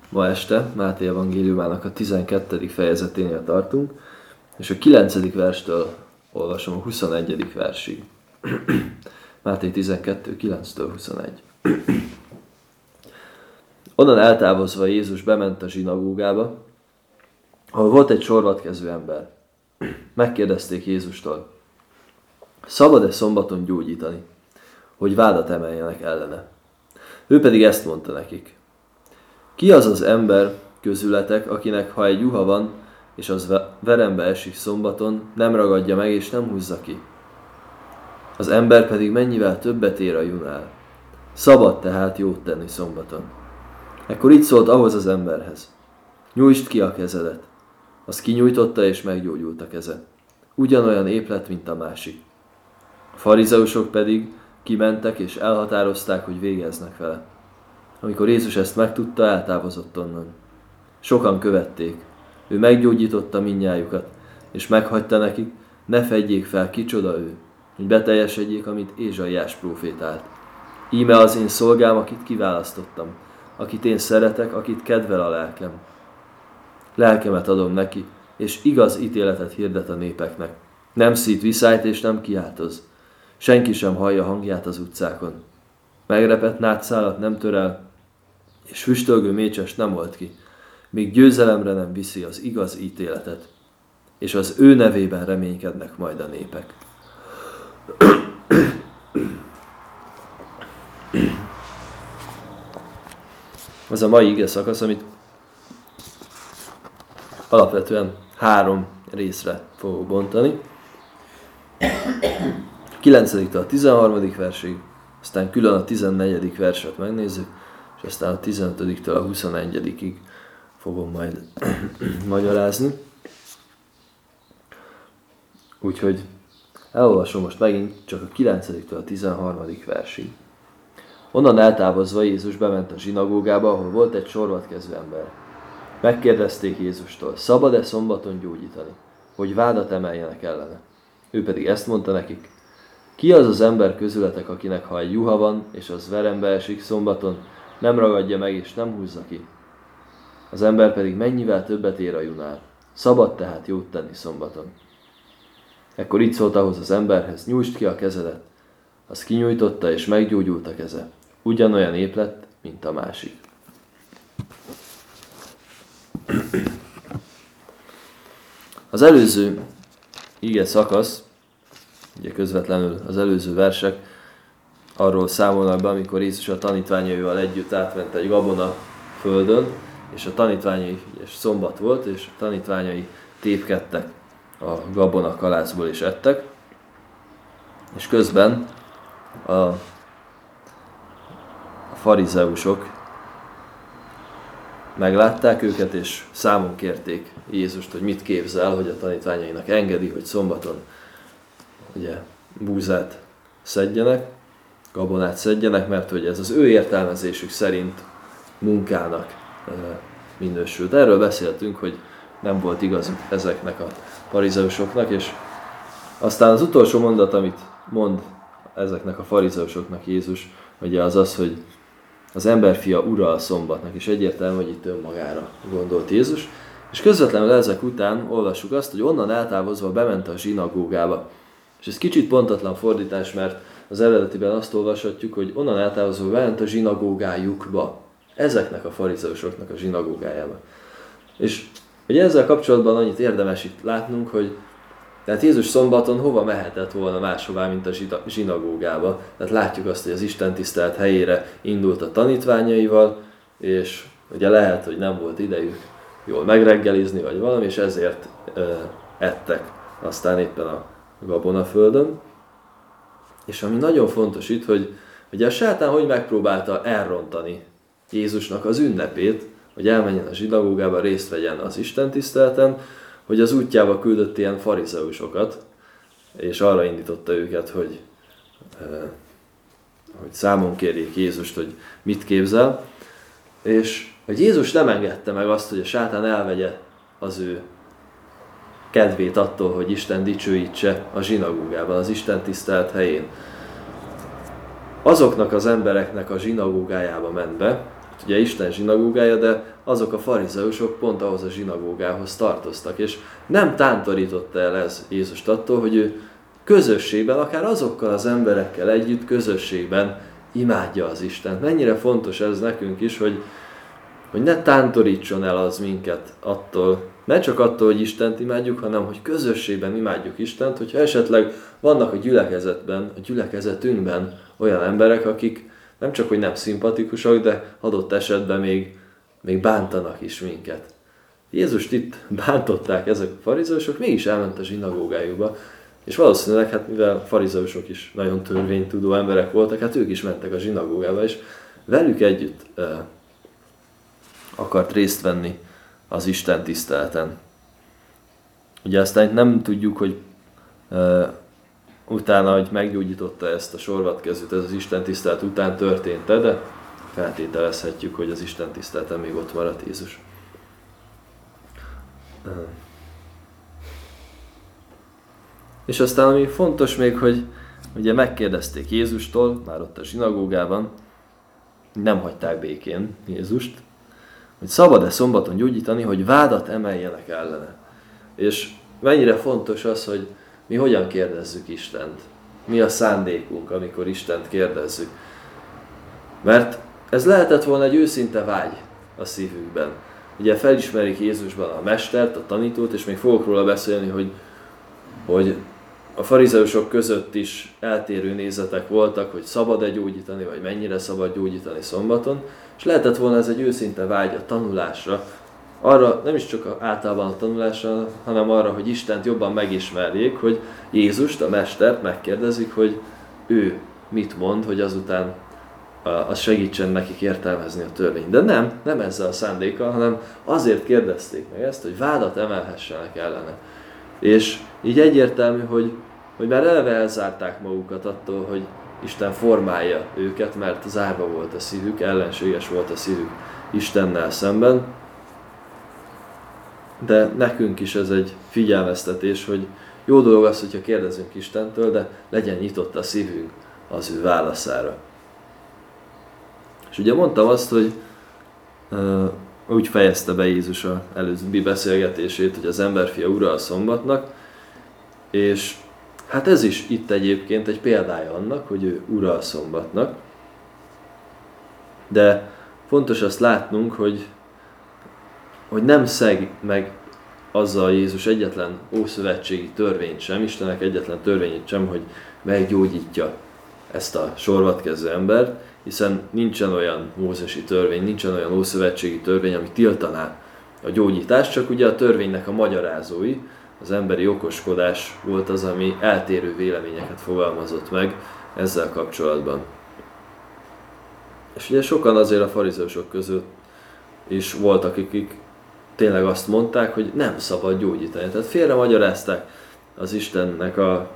Ma este Máté evangéliumának a 12. fejezeténél tartunk, és a 9. verstől olvasom a 21. versig. Máté 12, 9-től 21. Onnan eltávozva Jézus bement a zsinagógába, ahol volt egy sorvatkező ember. Megkérdezték Jézustól, szabad-e szombaton gyógyítani, hogy vádat emeljenek ellene? Ő pedig ezt mondta nekik. Ki az az ember közületek, akinek ha egy juha van, és az verembe esik szombaton, nem ragadja meg és nem húzza ki? Az ember pedig mennyivel többet ér a junál. Szabad tehát jót tenni szombaton. Ekkor így szólt ahhoz az emberhez. Nyújtsd ki a kezedet. Az kinyújtotta és meggyógyult a keze. Ugyanolyan ép lett, mint a másik. A farizeusok pedig kimentek és elhatározták, hogy végeznek vele. Amikor Jézus ezt megtudta, eltávozott onnan. Sokan követték. Ő meggyógyította mindnyájukat, és meghagyta nekik, ne fedjék fel, kicsoda ő, hogy beteljesedjék, amit Ézsaiás prófétált. Íme az én szolgám, akit kiválasztottam, akit én szeretek, akit kedvel a lelkem. Lelkemet adom neki, és igaz ítéletet hirdet a népeknek. Nem szít viszályt és nem kiáltoz. Senki sem hallja hangját az utcákon. Megrepett nátszálat nem tör el, és füstölgő mécsest nem old ki, míg győzelemre nem viszi az igaz ítéletet, és az ő nevében reménykednek majd a népek. Ez a mai ige szakasz, amit alapvetően 3 részre fogok bontani. 9-től a 13. versig, aztán külön a 14. verset megnézzük, és aztán a 15-től a 21-ig fogom majd magyarázni. Úgyhogy elolvasom most megint csak a 9-től a 13. versig. Onnan eltávozva Jézus bement a zsinagógába, ahol volt egy sorvatkező ember. Megkérdezték Jézustól, szabad-e szombaton gyógyítani, hogy vádat emeljenek ellene? Ő pedig ezt mondta nekik. Ki az az ember közületek, akinek ha egy juha van, és az verembe esik szombaton, nem ragadja meg és nem húzza ki? Az ember pedig mennyivel többet ér a junál. Szabad tehát jót tenni szombaton. Ekkor így szólt ahhoz az emberhez, nyújtsd ki a kezedet. Az kinyújtotta és meggyógyult a keze. Ugyanolyan ép lett, mint a másik. Az előző ige szakasz, ugye közvetlenül az előző versek arról számolnak be, amikor Jézus a tanítványaival együtt átment egy gabona földön, és a tanítványai, és szombat volt, és a tanítványai tépkedtek a gabona kalászból és ettek, és közben a farizeusok meglátták őket, és számon kérték Jézust, hogy mit képzel, hogy a tanítványainak engedi, hogy szombaton ugye, búzát szedjenek, gabonát szedjenek, mert hogy ez az ő értelmezésük szerint munkának minősült. Erről beszéltünk, hogy nem volt igazuk ezeknek a farizeusoknak, és aztán az utolsó mondat, amit mond ezeknek a farizeusoknak Jézus, ugye az az, hogy az emberfia ura a szombatnak, és egyértelmű, hogy itt önmagára gondolt Jézus. És közvetlenül ezek után olvassuk azt, hogy onnan eltávozva bement a zsinagógába. És ez kicsit pontatlan fordítás, mert az eredetiben azt olvashatjuk, hogy onnan eltávozva bement a zsinagógájukba. Ezeknek a farizeusoknak a zsinagógájába. És ugye ezzel kapcsolatban annyit érdemes itt látnunk, hogy tehát Jézus szombaton hova mehetett volna máshová, mint a zsinagógába. Tehát látjuk azt, hogy az Isten tisztelet helyére indult a tanítványaival, és ugye lehet, hogy nem volt idejük jól megreggelizni, vagy valami, és ezért ettek aztán éppen a gabonaföldön. És ami nagyon fontos itt, hogy ugye a sátán hogy megpróbálta elrontani Jézusnak az ünnepét, hogy elmenjen a zsinagógába, részt vegyen az Isten tiszteleten, hogy az útjába küldött ilyen farizeusokat, és arra indította őket, hogy számon kérjék Jézust, hogy mit képzel, és hogy Jézus nem engedte meg azt, hogy a sátán elvegye az ő kedvét attól, hogy Isten dicsőítse a zsinagógában, az Isten tisztelt helyén. Azoknak az embereknek a zsinagógájába ment be, ugye Isten zsinagógája, de azok a farizeusok pont ahhoz a zsinagógához tartoztak, és nem tántorította el ez Jézust attól, hogy ő közösségben, akár azokkal az emberekkel együtt közösségben imádja az Istent. Mennyire fontos ez nekünk is, hogy ne tántorítson el az minket attól, ne csak attól, hogy Istent imádjuk, hanem hogy közösségben imádjuk Istent, hogyha esetleg vannak a gyülekezetben, a gyülekezetünkben olyan emberek, akik nem csak, hogy nem szimpatikusak, de adott esetben még bántanak is minket. Jézust itt bántották ezek a farizeusok, mégis elment a zsinagógájukba, és valószínűleg, hát mivel a farizeusok is nagyon törvénytudó emberek voltak, hát ők is mentek a zsinagógába, és velük együtt akart részt venni az Isten tiszteleten. Ugye aztán nem tudjuk, hogy utána, hogy meggyógyította ezt a sorvatkezőt, ez az Isten tisztelet után történt-e, de feltételezhetjük, hogy az Isten tiszteleten még ott maradt Jézus. És aztán ami fontos még, hogy ugye megkérdezték Jézustól, már ott a zsinagógában, nem hagyták békén Jézust, hogy szabad-e szombaton gyógyítani, hogy vádat emeljenek ellene. És mennyire fontos az, hogy mi hogyan kérdezzük Istent. Mi a szándékunk, amikor Istent kérdezzük. Mert ez lehetett volna egy őszinte vágy a szívükben. Ugye felismerik Jézusban a mestert, a tanítót, és még fogok róla beszélni, hogy a farizeusok között is eltérő nézetek voltak, hogy szabad-e gyógyítani, vagy mennyire szabad gyógyítani szombaton, és lehetett volna ez egy őszinte vágy a tanulásra, arra nem is csak általában a tanulásra, hanem arra, hogy Istent jobban megismerjék, hogy Jézust, a mestert megkérdezik, hogy ő mit mond, hogy azután az segítsen nekik értelmezni a törvényt. De nem ezzel a szándékkal, hanem azért kérdezték meg ezt, hogy vádat emelhessenek ellene. És így egyértelmű, hogy már eleve elzárták magukat attól, hogy Isten formálja őket, mert zárva volt a szívük, ellenséges volt a szívük Istennel szemben. De nekünk is ez egy figyelmeztetés, hogy jó dolog az, hogyha kérdezünk Istentől, de legyen nyitott a szívünk az ő válaszára. És ugye mondtam azt, hogy úgy fejezte be Jézus az előző beszélgetését, hogy az emberfia ura a szombatnak, és hát ez is itt egyébként egy példája annak, hogy ő ura a szombatnak. De fontos azt látnunk, hogy nem szeg meg azzal Jézus egyetlen ószövetségi törvényt sem, Istennek egyetlen törvényét sem, hogy meggyógyítja ezt a sorvatkező embert, hiszen nincsen olyan mózesi törvény, nincsen olyan ószövetségi törvény, ami tiltaná a gyógyítást, csak ugye a törvénynek a magyarázói, az emberi okoskodás volt az, ami eltérő véleményeket fogalmazott meg ezzel kapcsolatban. És ugye sokan azért a farizeusok között is voltak, akik tényleg azt mondták, hogy nem szabad gyógyítani. Tehát félre magyarázták az Istennek a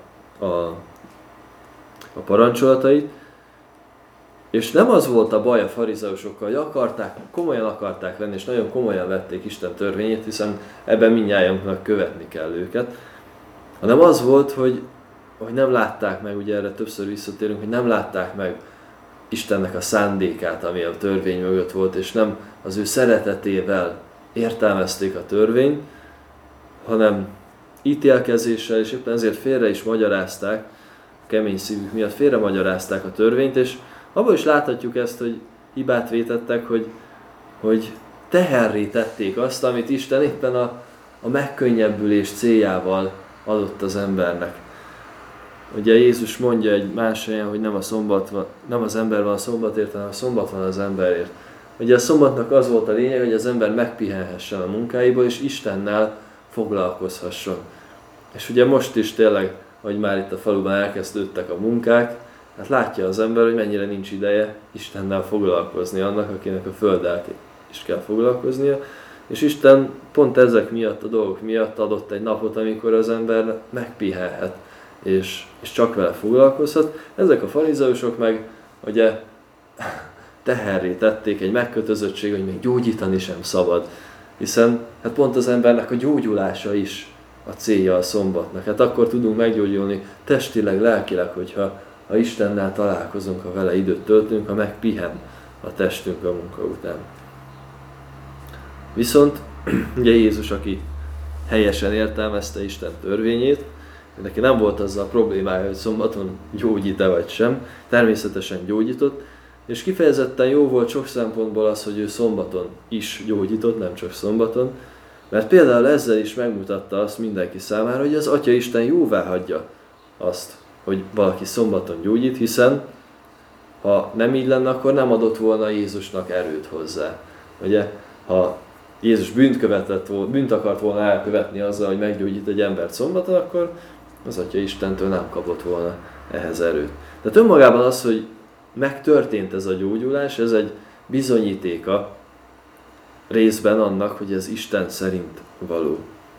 parancsolatait, és nem az volt a baj a farizeusokkal, hogy komolyan akarták venni, és nagyon komolyan vették Isten törvényét, hiszen ebben mindnyájunknak követni kell őket, hanem az volt, hogy nem látták meg, ugye erre többször visszatérünk, hogy nem látták meg Istennek a szándékát, ami a törvény mögött volt, és nem az ő szeretetével értelmezték a törvényt, hanem ítélkezéssel, és éppen ezért félre is magyarázták, kemény szívük miatt félre magyarázták a törvényt, és abban is láthatjuk ezt, hogy hibát vétettek, hogy teherré tették azt, amit Isten éppen a megkönnyebbülés céljával adott az embernek. Ugye Jézus mondja egy más helyen, hogy nem az ember van a szombatért, hanem a szombat van az emberért. Ugye a szombatnak az volt a lényeg, hogy az ember megpihenhessen a munkáiból, és Istennel foglalkozhasson. És ugye most is tényleg, hogy már itt a faluban elkezdődtek a munkák, hát látja az ember, hogy mennyire nincs ideje Istennel foglalkozni annak, akinek a földdel is kell foglalkoznia. És Isten pont ezek miatt, a dolgok miatt adott egy napot, amikor az ember megpihenhet, és csak vele foglalkozhat. Ezek a farizeusok meg ugye teherré tették egy megkötözöttség, hogy még gyógyítani sem szabad. Hiszen hát pont az embernek a gyógyulása is a célja a szombatnak. Hát akkor tudunk meggyógyulni testileg, lelkileg, hogyha Istennel találkozunk, ha vele időt töltünk, ha megpihen a testünk a munka után. Viszont ugye Jézus, aki helyesen értelmezte Isten törvényét, neki nem volt azzal a problémája, hogy szombaton gyógyít-e vagy sem, természetesen gyógyított, és kifejezetten jó volt sok szempontból az, hogy ő szombaton is gyógyított, nem csak szombaton, mert például ezzel is megmutatta azt mindenki számára, hogy az Atya Isten jóvá hagyja azt, hogy valaki szombaton gyógyít, hiszen ha nem így lenne, akkor nem adott volna Jézusnak erőt hozzá. Ugye, ha Jézus bűnt akart volna elkövetni azzal, hogy meggyógyít egy embert szombaton, akkor az Atya Istentől nem kapott volna ehhez erőt. Tehát önmagában az, hogy megtörtént ez a gyógyulás, ez egy bizonyítéka részben annak, hogy ez Isten szerint való.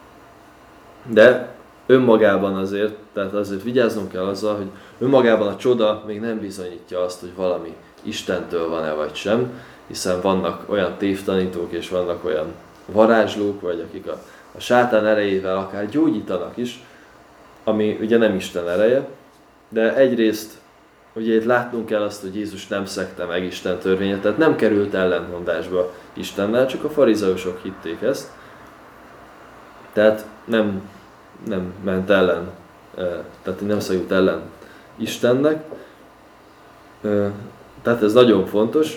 De önmagában azért, tehát azért vigyáznunk kell azzal, hogy önmagában a csoda még nem bizonyítja azt, hogy valami Istentől van-e vagy sem, hiszen vannak olyan tévtanítók és vannak olyan varázslók, vagy akik a sátán erejével akár gyógyítanak is, ami ugye nem Isten ereje, de egyrészt ugye itt látnunk kell azt, hogy Jézus nem szegte meg Isten törvényét, tehát nem került ellentmondásba Istennel, csak a farizeusok hitték ezt. Tehát nem ment ellen, tehát nem szegült ellen Istennek. Tehát ez nagyon fontos,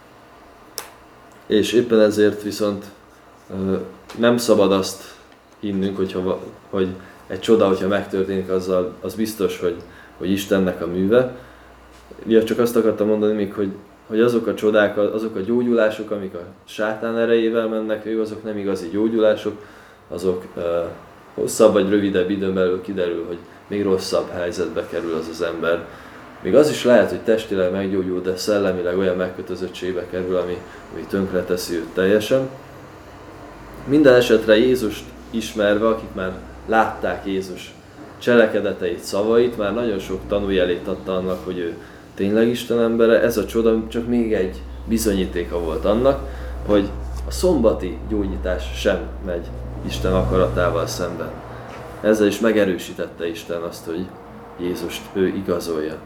és éppen ezért viszont nem szabad azt hinnünk, hogy egy csoda, hogyha megtörténik, az biztos, hogy Istennek a műve. Ja, csak azt akartam mondani még, hogy azok a csodák, azok a gyógyulások, amik a sátán erejével mennek, azok nem igazi gyógyulások, azok hosszabb vagy rövidebb időn belül kiderül, hogy még rosszabb helyzetbe kerül az ember. Még az is lehet, hogy testileg meggyógyul, de szellemileg olyan megkötözöttségbe kerül, ami tönkreteszi őt teljesen. Minden esetre Jézust ismerve, akik már látták Jézus cselekedeteit, szavait, már nagyon sok tanújelét adta annak, hogy ő tényleg Isten embere. Ez a csoda csak még egy bizonyítéka volt annak, hogy a szombati gyógyítás sem megy Isten akaratával szemben. Ezzel is megerősítette Isten azt, hogy Jézust ő igazolja.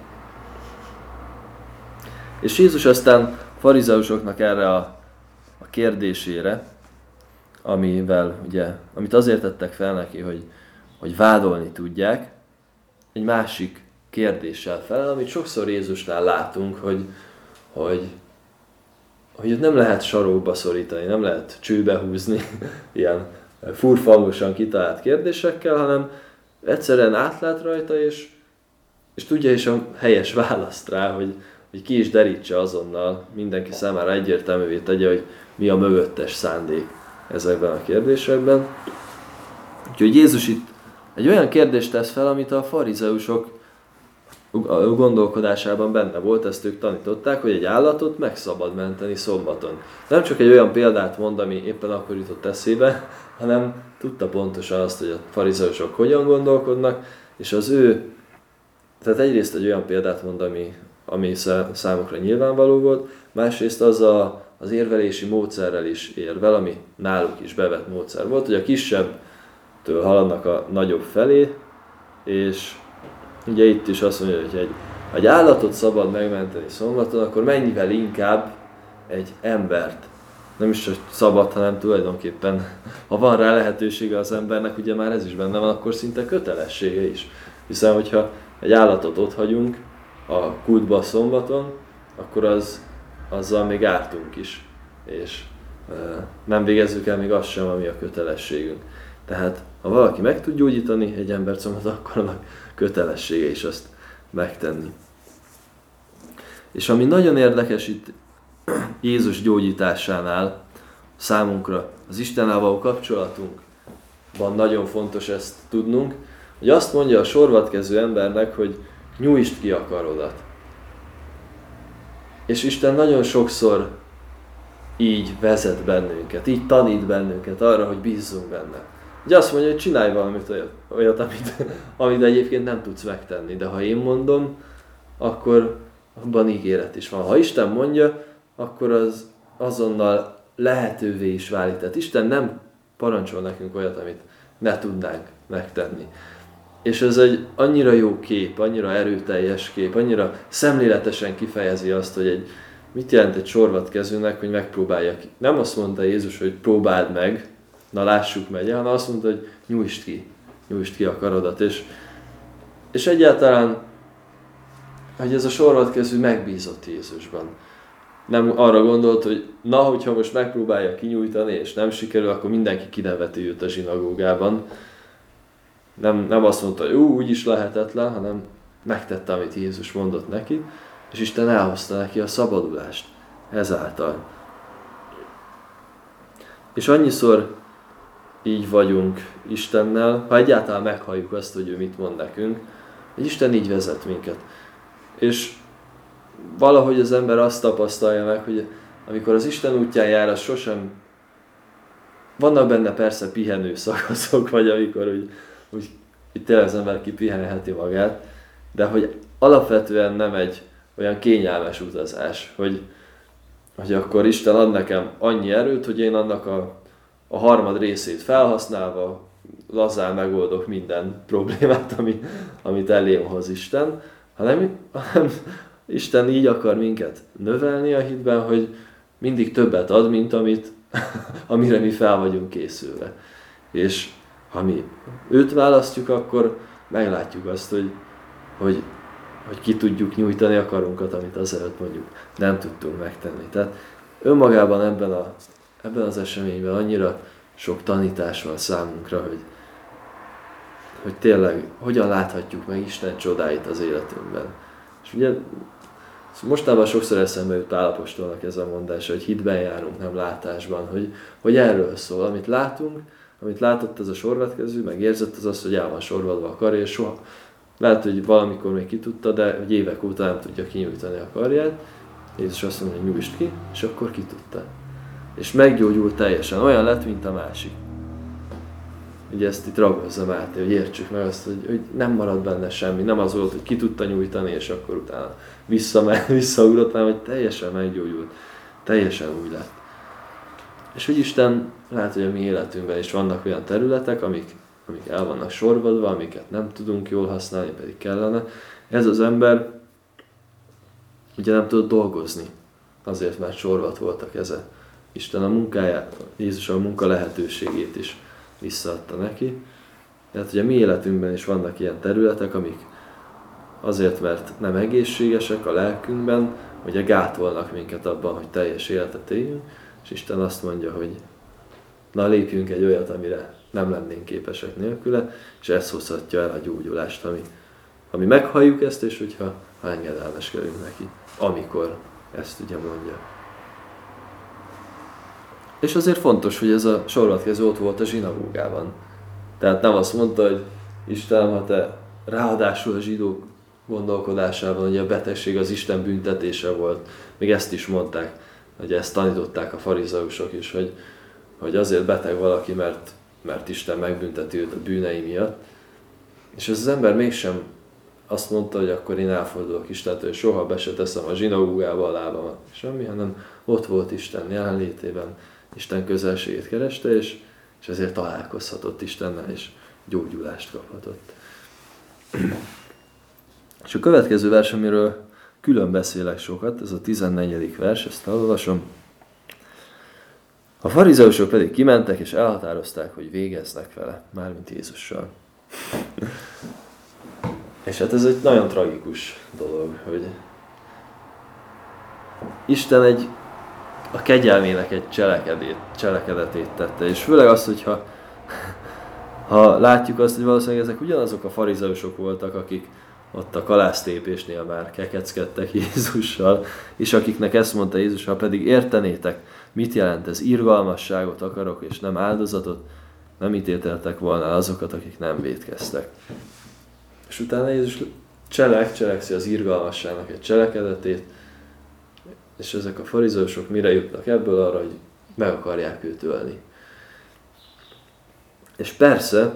És Jézus aztán farizeusoknak erre a kérdésére, amit azért tettek fel neki, hogy vádolni tudják, egy másik kérdéssel felel, amit sokszor Jézusnál látunk, hogy őt nem lehet sarokba szorítani, nem lehet csőbe húzni ilyen furfangosan kitalált kérdésekkel, hanem egyszerűen átlát rajta, és tudja is a helyes választ rá, hogy ki is derítse azonnal, mindenki számára egyértelművé tegye, hogy mi a mögöttes szándék ezekben a kérdésekben. Úgyhogy Jézus itt egy olyan kérdést tesz fel, amit a farizeusok gondolkodásában benne volt, ezt ők tanították, hogy egy állatot meg szabad menteni szombaton. Nem csak egy olyan példát mond, ami éppen akkor jutott eszébe, hanem tudta pontosan azt, hogy a farizeusok hogyan gondolkodnak, és tehát egyrészt egy olyan példát mond, ami számukra nyilvánvaló volt, másrészt az érvelési módszerrel is érvel, ami náluk is bevett módszer volt, hogy a kisebbtől haladnak a nagyobb felé, és ugye itt is azt mondja, hogy egy állatot szabad megmenteni szombaton, akkor mennyivel inkább egy embert. Nem is szabad, hanem tulajdonképpen, ha van rá lehetősége az embernek, ugye már ez is benne van, akkor szinte kötelessége is. Hiszen, hogyha egy állatot ott hagyunk a kútba szombaton, akkor azzal még ártunk is, és nem végezzük el még azt sem, ami a kötelességünk. Tehát, ha valaki meg tud gyógyítani egy embert szombaton, akkor annak kötelessége is azt megtenni. És ami nagyon érdekes itt Jézus gyógyításánál számunkra, az Istennel való kapcsolatunkban nagyon fontos ezt tudnunk, hogy azt mondja a sorvadkező embernek, hogy nyújtsd ki a karodat. És Isten nagyon sokszor így vezet bennünket, így tanít bennünket arra, hogy bízzunk benne. Ugye azt mondja, hogy csinálj valamit olyat, amit egyébként nem tudsz megtenni, de ha én mondom, akkor abban ígéret is van. Ha Isten mondja, akkor az azonnal lehetővé is válik. Tehát Isten nem parancsol nekünk olyat, amit ne tudnánk megtenni. És ez egy annyira jó kép, annyira erőteljes kép, annyira szemléletesen kifejezi azt, hogy mit jelent egy sorvatkezőnek, hogy megpróbálja ki. Nem azt mondta Jézus, hogy próbáld meg, na lássuk megye, hanem azt mondta, hogy nyújtsd ki a karodat. És egyáltalán, hogy ez a sorvatkező megbízott Jézusban. Nem arra gondolt, hogy na, hogyha most megpróbálja kinyújtani, és nem sikerül, akkor mindenki kineveti őt a zsinagógában. Nem azt mondta, hogy úgyis lehetetlen, hanem megtette, amit Jézus mondott neki, és Isten elhozta neki a szabadulást ezáltal. És annyiszor így vagyunk Istennel, ha egyáltalán meghalljuk azt, hogy ő mit mond nekünk, hogy Isten így vezet minket. És valahogy az ember azt tapasztalja meg, hogy amikor az Isten útján jár, az sosem... Vannak benne persze pihenő szakaszok, vagy amikor úgy tényleg az ember kipihenheti magát, de hogy alapvetően nem egy olyan kényelmes utazás, hogy akkor Isten ad nekem annyi erőt, hogy én annak a harmad részét felhasználva lazán megoldok minden problémát, amit elém hoz Isten, hanem Isten így akar minket növelni a hitben, hogy mindig többet ad, mint amire mi fel vagyunk készülve. És ha mi őt választjuk, akkor meglátjuk azt, hogy ki tudjuk nyújtani a karunkat, amit azelőtt mondjuk nem tudtunk megtenni. Tehát önmagában ebben az eseményben annyira sok tanítás van számunkra, hogy tényleg hogyan láthatjuk meg Isten csodáit az életünkben. És ugye mostában sokszor eszembe jut Pál apostolnak ez a mondása, hogy hitben járunk, nem látásban, hogy erről szól, amit látunk, amit látott ez a sorvatkező, meg érzett az, hogy el van sorvadva a karja, és soha. Lehet, hogy valamikor még ki tudta, de hogy évek óta nem tudja kinyújtani a karját. Jézus azt mondja, hogy nyújtsd ki, és akkor ki tudta. És meggyógyult teljesen, olyan lett, mint a másik. Ugye ezt itt ragozza Máté, hogy értsük meg azt, hogy nem marad benne semmi. Nem az volt, hogy ki tudta nyújtani, és akkor utána visszaugrott, hanem hogy teljesen meggyógyult. Teljesen új lett. És hogy Isten lehet, hogy a mi életünkben is vannak olyan területek, amik el vannak sorvadva, amiket nem tudunk jól használni, pedig kellene. Ez az ember ugye nem tudott dolgozni, azért, mert sorvat volt a keze. Isten a munkáját, Jézus a munka lehetőségét is visszaadta neki. Tehát ugye a mi életünkben is vannak ilyen területek, amik azért, mert nem egészségesek a lelkünkben, ugye gátolnak minket abban, hogy teljes életet éljünk, és Isten azt mondja, hogy na lépjünk egy olyat, amire nem lennénk képesek nélküle, és ez hozhatja el a gyógyulást, ami meghalljuk ezt, és hogyha engedelmeskedünk neki, amikor ezt ugye mondja. És azért fontos, hogy ez a sorvatkező ott volt a zsinagógában. Tehát nem azt mondta, hogy Isten, ha te ráadásul a zsidók gondolkodásában, hogy a betegség az Isten büntetése volt. Még ezt is mondták, hogy ezt tanították a farizeusok is, hogy azért beteg valaki, mert Isten megbünteti őt a bűnei miatt. És ez az ember mégsem azt mondta, hogy akkor én elfordulok Istentől, hogy soha be se teszem a zsinagógába a lábamat. Semmi, hanem ott volt Isten jelenlétében, Isten közelségét kereste, és ezért találkozhatott Istennel, és gyógyulást kaphatott. És a következő vers, amiről külön beszélek sokat, ez a 14. vers, ezt elolvasom. A farizeusok pedig kimentek, és elhatározták, hogy végeznek vele, mármint Jézussal. És hát ez egy nagyon tragikus dolog, hogy Isten a kegyelmének egy cselekedetét tette, és főleg az, hogyha látjuk azt, hogy valószínűleg ezek ugyanazok a farizeusok voltak, akik ott a kalásztépésnél már kekeckedtek Jézussal, és akiknek ezt mondta Jézus, ha pedig értenétek, mit jelent ez, irgalmasságot akarok, és nem áldozatot, nem ítélteltek volna azokat, akik nem vétkeztek. És utána Jézus cselekszi az irgalmasságnak egy cselekedetét, és ezek a farizeusok mire jutnak ebből arra, hogy meg akarják őt ölni. És persze,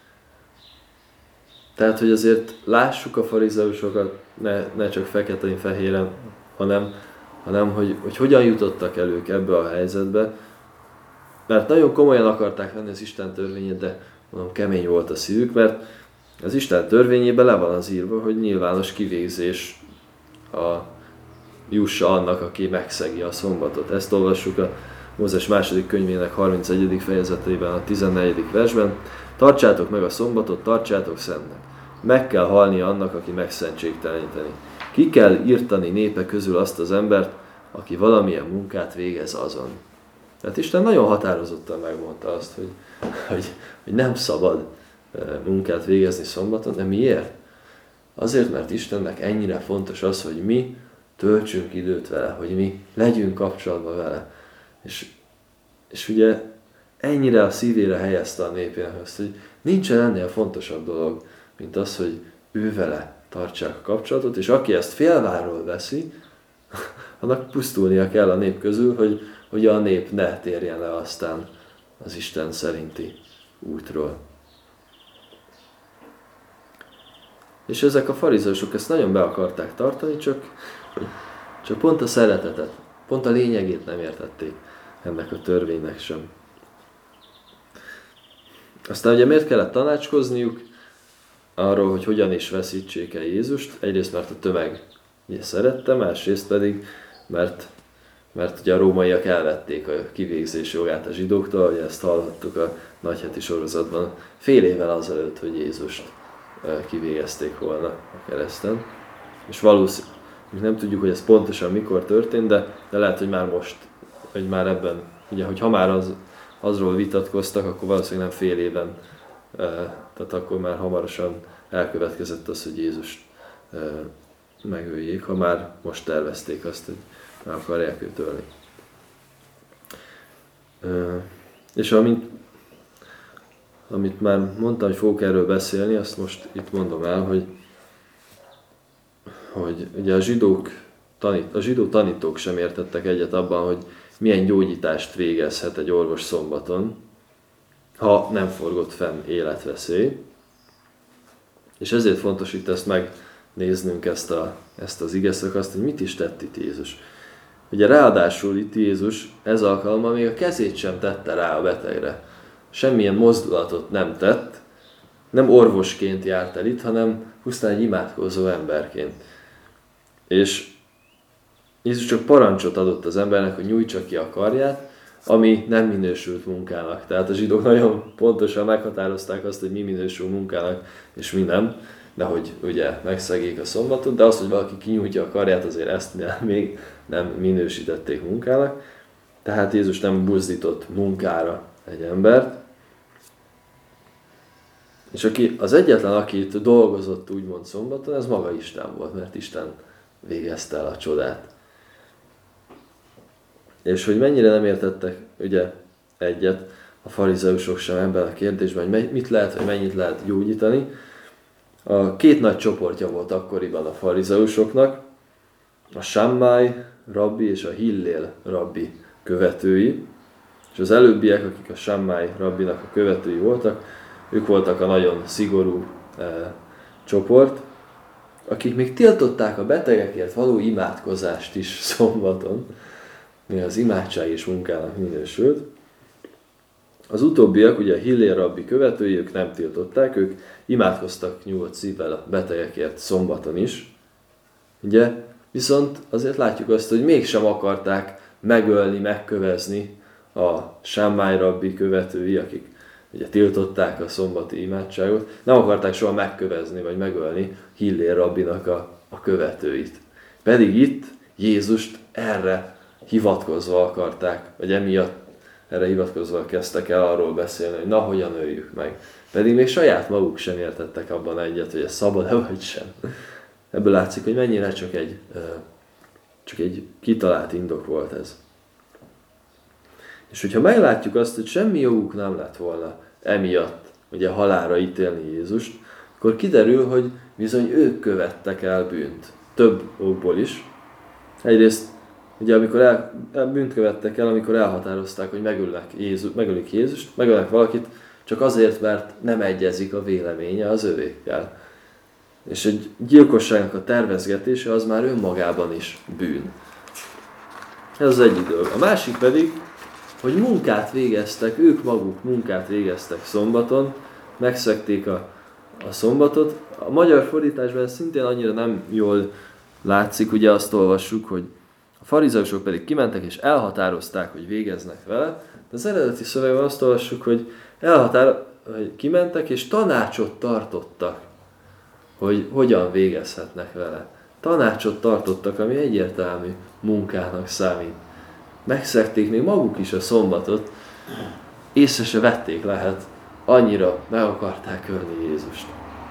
tehát, hogy azért lássuk a farizeusokat, ne csak feketén-fehéren, hanem hogy hogyan jutottak el ők ebbe a helyzetbe. Mert nagyon komolyan akarták venni az Isten törvényét, de mondom, kemény volt a szívük, mert az Isten törvényében le van az írva, hogy nyilvános kivégzés jussa annak, aki megszegi a szombatot. Ezt olvassuk a Mózes második könyvének 31. fejezetében, a 14. versben. Tartsátok meg a szombatot, tartsátok szentnek. Meg kell halnia annak, aki megszentségteleníteni. Ki kell írtani népe közül azt az embert, aki valamilyen munkát végez azon. Tehát Isten nagyon határozottan megmondta azt, hogy nem szabad munkát végezni szombaton, de miért? Azért, mert Istennek ennyire fontos az, hogy mi töltsünk időt vele, hogy mi legyünk kapcsolatban vele. És ugye ennyire a szívére helyezte a népének azt, hogy nincsen ennél fontosabb dolog, mint az, hogy ő vele tartsák a kapcsolatot, és aki ezt félváról veszi, annak pusztulnia kell a nép közül, hogy a nép ne térjen le aztán az Isten szerinti útról. És ezek a farizeusok ezt nagyon be akarták tartani, csak pont a szeretetet, pont a lényegét nem értették ennek a törvénynek sem. Aztán ugye miért kellett tanácskozniuk arról, hogy hogyan is veszítsék el Jézust? Egyrészt, mert a tömeg ugye szerette, másrészt pedig, mert ugye a rómaiak elvették a kivégzés jogát a zsidóktól, ugye ezt hallhattuk a nagyheti sorozatban fél évvel azelőtt, hogy Jézust kivégezték volna a kereszten. És valószínűleg nem tudjuk, hogy ez pontosan mikor történt, de lehet, hogy már most, vagy már ebben, ugye, hogy ha már azról vitatkoztak, akkor valószínűleg nem fél éven, tehát akkor már hamarosan elkövetkezett az, hogy Jézust megöljék, ha már most tervezték azt, hogy meg akarják őt ölni. És amit már mondtam, hogy fogok erről beszélni, azt most itt mondom el, hogy ugye a zsidó tanítók sem értettek egyet abban, hogy milyen gyógyítást végezhet egy orvos szombaton, ha nem forgott fenn életveszély. És ezért fontos itt ezt megnéznünk, ezt az igeszakaszt, hogy mit is tett itt Jézus. Ugye ráadásul itt Jézus ez alkalommal még a kezét sem tette rá a betegre. Semmilyen mozdulatot nem tett, nem orvosként járt el itt, hanem pusztán egy imádkozó emberként. És Jézus csak parancsot adott az embernek, hogy nyújtsa ki a karját, ami nem minősült munkának. Tehát a zsidók nagyon pontosan meghatározták azt, hogy mi minősül munkának, és mi nem. De hogy ugye megszegik a szombatot, de az, hogy valaki kinyújtja a karját, azért ezt még nem minősítették munkának. Tehát Jézus nem buzdított munkára egy embert. És az egyetlen, aki itt dolgozott úgymond szombaton, ez maga Isten volt, mert Isten végezte el a csodát. És hogy mennyire nem értettek ugye egyet a farizeusok sem ebben a kérdésben, hogy mit lehet, vagy mennyit lehet gyógyítani. A két nagy csoportja volt akkoriban a farizeusoknak, a Sammai rabbi és a Hillél rabbi követői. És az előbbiek, akik a Sammai rabbinak a követői voltak, ők voltak a nagyon szigorú csoport, akik még tiltották a betegekért való imádkozást is szombaton, mi az imádság és munkának minősült. Az utóbbiak, ugye a Hillél rabbi követői, ők nem tiltották, ők imádkoztak nyugodt szívvel a betegekért szombaton is. Ugye, viszont azért látjuk azt, hogy mégsem akarták megölni, megkövezni a Sammai rabbi követői, akik ugye tiltották a szombati imádságot, nem akarták soha megkövezni vagy megölni Hillél rabbinak a követőit. Pedig itt Jézust erre hivatkozva akarták, vagy emiatt erre hivatkozva kezdtek el arról beszélni, hogy na, hogyan öljük meg. Pedig még saját maguk sem értettek abban egyet, hogy ez szabad-e vagy sem. Ebből látszik, hogy mennyire csak egy kitalált indok volt ez. És hogyha meglátjuk azt, hogy semmi joguk nem lett volna emiatt ugye halálra ítélni Jézust, akkor kiderül, hogy bizony ők követtek el bűnt. Több okból is. Egyrészt ugye amikor bűnt követtek el, amikor elhatározták, hogy megölik Jézust, megölnek valakit, csak azért, mert nem egyezik a véleménye az övékkel. És egy gyilkosságnak a tervezgetése az már önmagában is bűn. Ez az egyik dolog. A másik pedig, hogy munkát végeztek, ők maguk munkát végeztek szombaton, megszegték a szombatot. A magyar fordításban szintén annyira nem jól látszik, ugye azt olvassuk, hogy A farizeusok pedig kimentek és elhatározták, hogy végeznek vele. De az eredeti szövegben azt olvassuk, hogy kimentek és tanácsot tartottak, hogy hogyan végezhetnek vele. Tanácsot tartottak, ami egyértelmű munkának számít. Megszegték még maguk is a szombatot, észre se vették, lehet, annyira meg akarták ölni Jézust.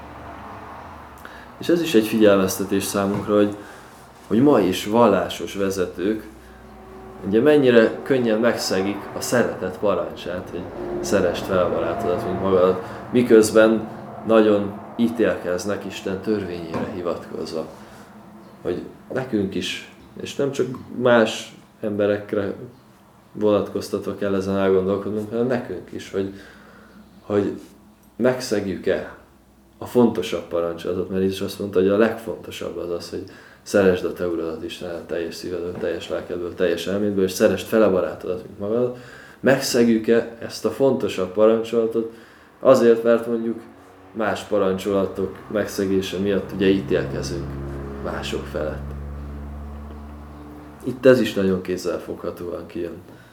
És ez is egy figyelmeztetés számunkra, hogy ma is vallásos vezetők ugye mennyire könnyen megszegik a szeretet parancsát, hogy szeresd fel a barátodat, mint magadat, miközben nagyon ítélkeznek Isten törvényére hivatkozva. Hogy nekünk is, és nem csak más emberekre vonatkoztatva kell ezen elgondolkodnunk, hanem nekünk is, hogy megszegjük-e a fontosabb parancsolatot, mert Jézus azt mondta, hogy a legfontosabb az az, hogy szeresd a te Uradat Istenet teljes szívedből, teljes lelkedből, teljes elmédből, és szeresd fel a barátodat, mint magadat. Megszegjük-e ezt a fontosabb parancsolatot azért, mert mondjuk más parancsolatok megszegése miatt ugye ítélkezünk mások felett. Itt ez is nagyon kézzelfoghatóan kijön.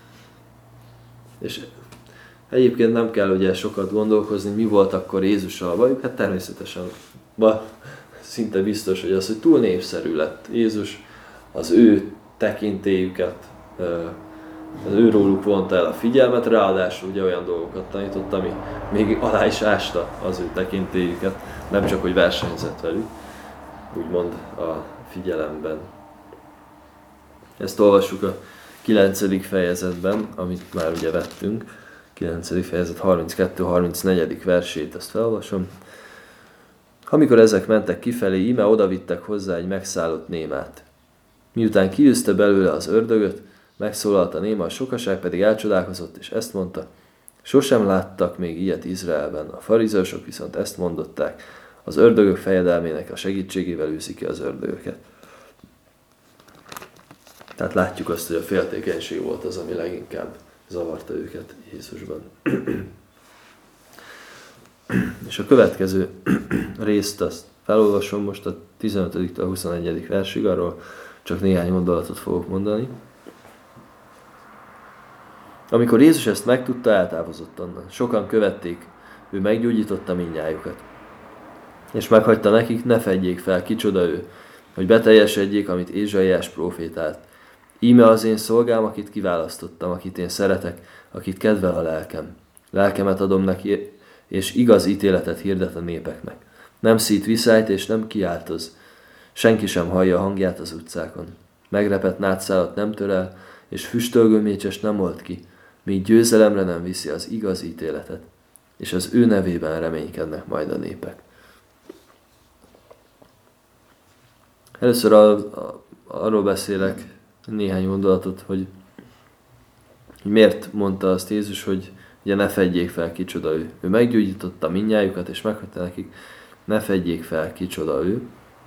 És egyébként nem kell ugye sokat gondolkozni, mi volt akkor Jézussal a bajuk, hát természetesen szinte biztos, hogy az, hogy túl népszerű lett Jézus, az ő tekintélyüket, az őróluk vonta el a figyelmet, ráadásul ugye olyan dolgokat tanított, ami még alá is ásta az ő tekintélyüket, nem csak, hogy versenyzett velük, úgymond a figyelemben. Ezt olvassuk a 9. fejezetben, amit már ugye vettünk, 9. fejezet 32-34. versét, ezt felolvasom. Amikor ezek mentek kifelé, íme odavittek hozzá egy megszállott némát. Miután kiűzte belőle az ördögöt, megszólalt a néma, a sokaság pedig elcsodálkozott, és ezt mondta: sosem láttak még ilyet Izraelben. A farizeusok viszont ezt mondották: az ördögök fejedelmének a segítségével űzi ki az ördögöket. Tehát látjuk azt, hogy a féltékenység volt az, ami leginkább zavarta őket Jézusban. És a következő részt azt felolvasom most a 15. a 21. versig, arról csak néhány gondolatot fogok mondani. Amikor Jézus ezt megtudta, eltávozott onnan. Sokan követték, ő meggyógyította mindnyájukat. És meghagyta nekik, ne fedjék fel, kicsoda ő, hogy beteljesedjék, amit Ézsaiás prófétált. Íme az én szolgám, akit kiválasztottam, akit én szeretek, akit kedvel a lelkem. Lelkemet adom neki, és igaz ítéletet hirdet a népeknek. Nem szít viszályt, és nem kiáltoz. Senki sem hallja a hangját az utcákon. Megrepett nátszálat nem tör el, és füstölgő mécsest nem old ki, míg győzelemre nem viszi az igaz ítéletet, és az ő nevében reménykednek majd a népek. Először arról beszélek néhány gondolatot, hogy miért mondta azt Jézus, hogy ugye ne fedjék fel, kicsoda ő. Ő meggyógyította mindnyájukat, és meghagyta nekik, ne fedjék fel, kicsoda ő.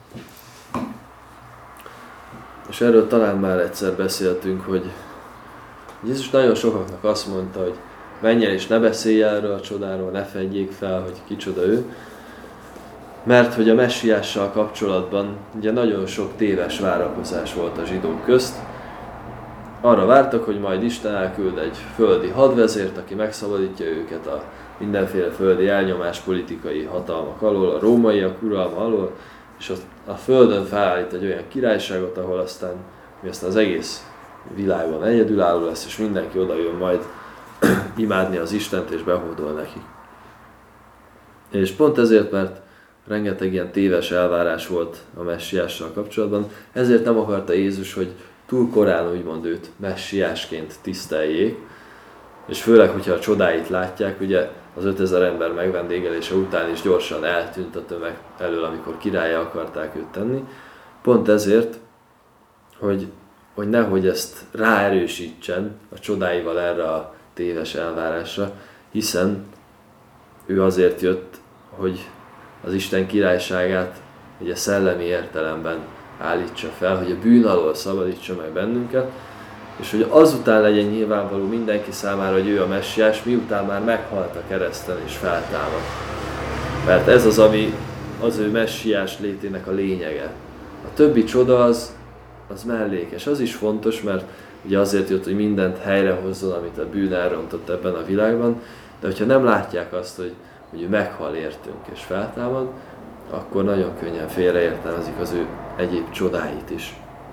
És erről talán már egyszer beszéltünk, hogy Jézus nagyon sokaknak azt mondta, hogy menj el és ne beszélj erről a csodáról, ne fedjék fel, hogy kicsoda ő. Mert hogy a messiással kapcsolatban ugye nagyon sok téves várakozás volt a zsidók közt. Arra vártak, hogy majd Isten elküld egy földi hadvezért, aki megszabadítja őket a mindenféle földi elnyomás politikai hatalmak alól, a rómaiak uralma alól, és a földön felállít egy olyan királyságot, ahol aztán az egész világon egyedülálló lesz, és mindenki oda jön majd imádni az Istent, és behódol neki. És pont ezért, mert rengeteg ilyen téves elvárás volt a messiással kapcsolatban, ezért nem akarta Jézus, hogy túl korán úgymond őt messiásként tiszteljék, és főleg, hogyha a csodáit látják, ugye az 5000 ember megvendégelése után is gyorsan eltűnt a tömeg elől, amikor királlyá akarták őt tenni. Pont ezért, hogy nehogy ezt ráerősítsen a csodáival erre a téves elvárásra, hiszen ő azért jött, hogy az Isten királyságát ugye szellemi értelemben állítsa fel, hogy a bűn alól szabadítsa meg bennünket, és hogy azután legyen nyilvánvaló mindenki számára, hogy ő a messiás, miután már meghalt a kereszten és feltámad. Mert ez az, ami az ő messiás létének a lényege. A többi csoda az az mellékes. Az is fontos, mert ugye azért jött, hogy mindent helyrehozzon, amit a bűn elrontott ebben a világban, de hogyha nem látják azt, hogy ő meghal értünk és feltámad, akkor nagyon könnyen félreértelmezik az ő egyéb csodáit is.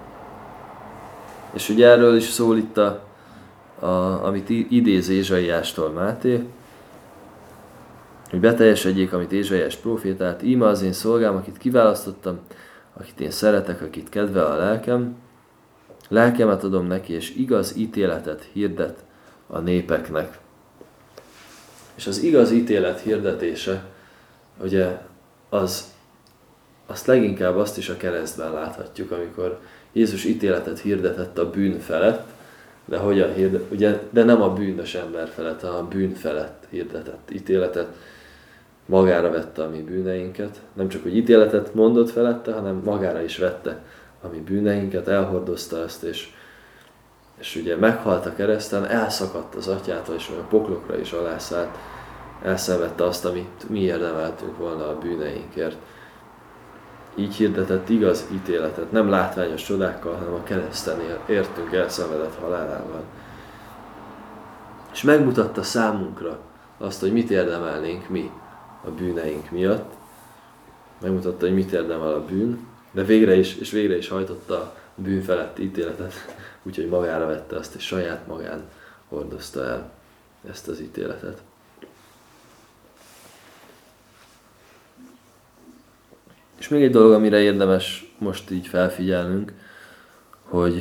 És ugye erről is szól itt, amit idéz Ézsaiástól Máté, hogy beteljesedjék, amit Ézsaiás prófétált, íme az én szolgám, akit kiválasztottam, akit én szeretek, akit kedvel a lelkem, lelkemet adom neki, és igaz ítéletet hirdet a népeknek. És az igaz ítélet hirdetése, ugye, azt leginkább azt is a keresztben láthatjuk, amikor Jézus ítéletet hirdetett a bűn felett, de hogyan hirdet, ugye, de nem a bűnös ember felett, hanem a bűn felett hirdetett ítéletet, magára vette a mi bűneinket, nem csak hogy ítéletet mondott felette, hanem magára is vette a mi bűneinket, elhordozta ezt, és ugye meghalt a kereszten, elszakadt az atyától, és a poklokra is alászállt, elszenvedte azt, amit mi érdemeltünk volna a bűneinkért. Így hirdetett igaz ítéletet, nem látványos csodákkal, hanem a kereszten értünk elszenvedett halálával. És megmutatta számunkra azt, hogy mit érdemelnénk mi a bűneink miatt. Megmutatta, hogy mit érdemel a bűn, de végre is hajtotta a bűn feletti ítéletet, úgyhogy magára vette azt, és saját magán hordozta el ezt az ítéletet. És még egy dolog, amire érdemes most így felfigyelnünk, hogy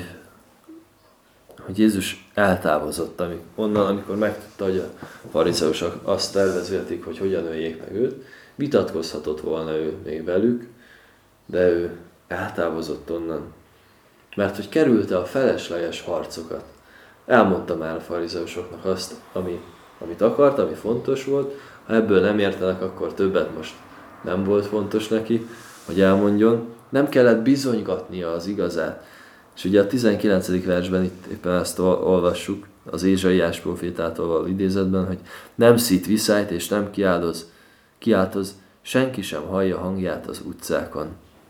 Jézus eltávozott onnan, amikor megtudta, hogy a farizeusok azt tervezték, hogy hogyan öljék meg őt. Vitatkozhatott volna ő még velük, de ő eltávozott onnan. Mert hogy kerülte a felesleges harcokat. Elmondta már a farizeusoknak azt, amit akart, ami fontos volt. Ha ebből nem értenek, akkor többet most nem volt fontos neki, hogy elmondjon. Nem kellett bizonygatnia az igazát. És ugye a 19. versben itt éppen ezt olvassuk, az Ézsaiás prófétától való idézetben, hogy nem szít viszályt és nem kiáltoz, senki sem hallja hangját az utcákon.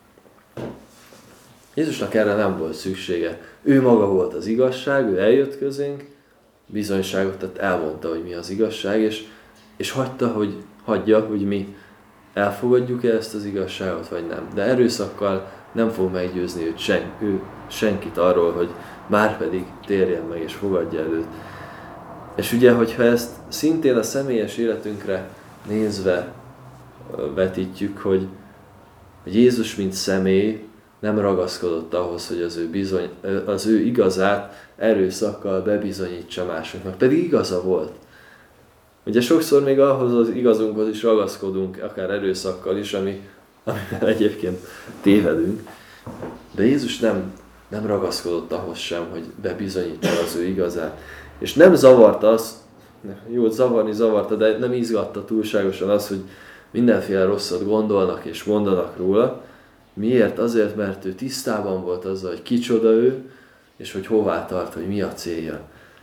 Jézusnak erre nem volt szüksége. Ő maga volt az igazság, ő eljött közénk, bizonyságot tett, elmondta, hogy mi az igazság, és hagyja, hogy mi elfogadjuk-e ezt az igazságot, vagy nem. De erőszakkal nem fog meggyőzni senkit arról, hogy márpedig térjen meg és fogadja előtt. És ugye, hogyha ezt szintén a személyes életünkre nézve vetítjük, hogy Jézus, mint személy, nem ragaszkodott ahhoz, hogy az ő igazát erőszakkal bebizonyítsa másoknak. Pedig igaza volt. Ugye sokszor még ahhoz az igazunkhoz is ragaszkodunk, akár erőszakkal is, amivel egyébként tévedünk. De Jézus nem ragaszkodott ahhoz sem, hogy bebizonyítsa az ő igazát. És nem zavarta azt, jó, zavarta, de nem izgatta túlságosan az, hogy mindenféle rosszat gondolnak és mondanak róla. Miért? Azért, mert ő tisztában volt azzal, hogy kicsoda ő, és hogy hová tart, hogy mi a célja.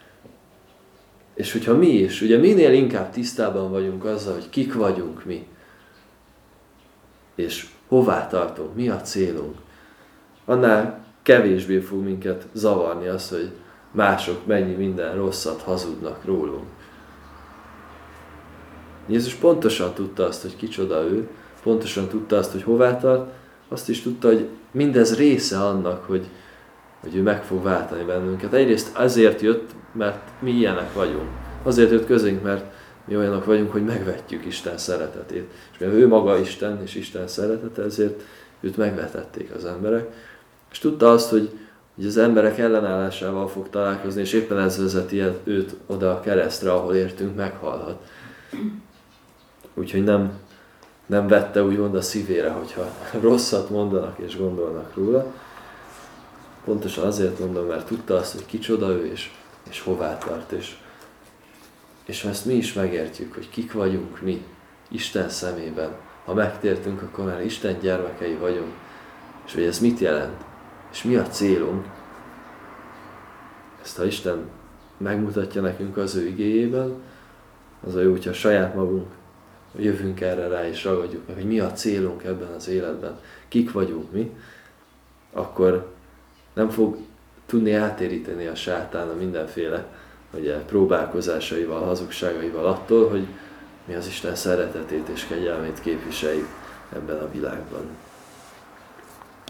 És hogyha mi is, ugye minél inkább tisztában vagyunk azzal, hogy kik vagyunk mi, és hová tartunk, mi a célunk, annál kevésbé fog minket zavarni az, hogy mások mennyi minden rosszat hazudnak rólunk. Jézus pontosan tudta azt, hogy kicsoda ő, pontosan tudta azt, hogy hová tart, azt is tudta, hogy mindez része annak, hogy ő meg fog váltani bennünket. Egyrészt azért jött, mert mi ilyenek vagyunk. Azért jött közénk, mert mi olyanok vagyunk, hogy megvetjük Isten szeretetét. És mivel ő maga Isten és Isten szeretete, ezért őt megvetették az emberek. És tudta azt, hogy az emberek ellenállásával fog találkozni, és éppen ez vezeti őt oda a keresztre, ahol értünk, meghalhat. Úgyhogy nem vette úgymond a szívére, hogyha rosszat mondanak és gondolnak róla. Pontosan azért mondom, mert tudta azt, hogy kicsoda ő és hová tart. És ha ezt mi is megértjük, hogy kik vagyunk mi Isten szemében, ha megtértünk, akkor már Isten gyermekei vagyunk, és hogy ez mit jelent, és mi a célunk, ezt ha Isten megmutatja nekünk az ő igéjében, az a jó, hogyha saját magunk jövünk erre rá, és ragadjuk meg, hogy mi a célunk ebben az életben, kik vagyunk mi, akkor Nem fog tudni átéríteni a sátán a mindenféle ugye, próbálkozásaival, hazugságaival attól, hogy mi az Isten szeretetét és kegyelmét képviseljük ebben a világban.